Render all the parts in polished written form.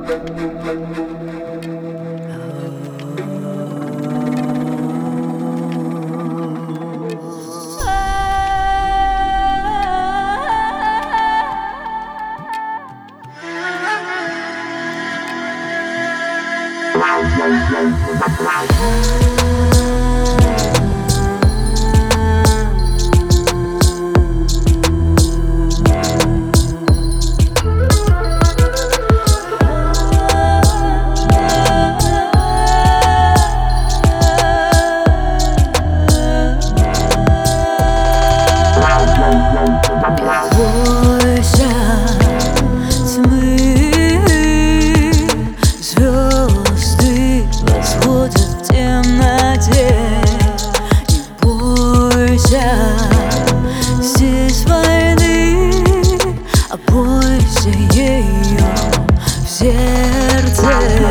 Здесь войны, а бойся ее в сердце.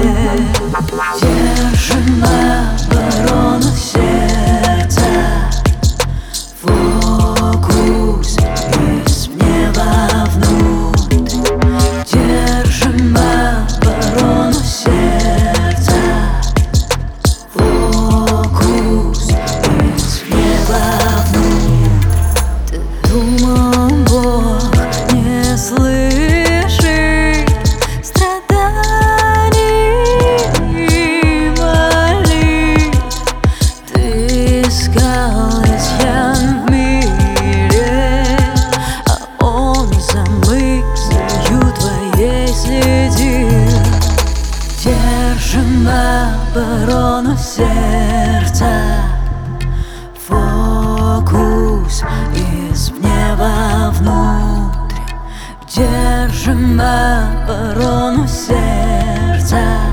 Держим оборону сердца, фокус извне вовнутрь. Держим оборону сердца, фокус извне вовнутрь. Думал, Бог не слышит страданий и молитв. Ты искал изъян в мире, а Он за мыслью твоей следил. Держим оборону сердца, фокус извне вовнутрь. Держим оборону сердца.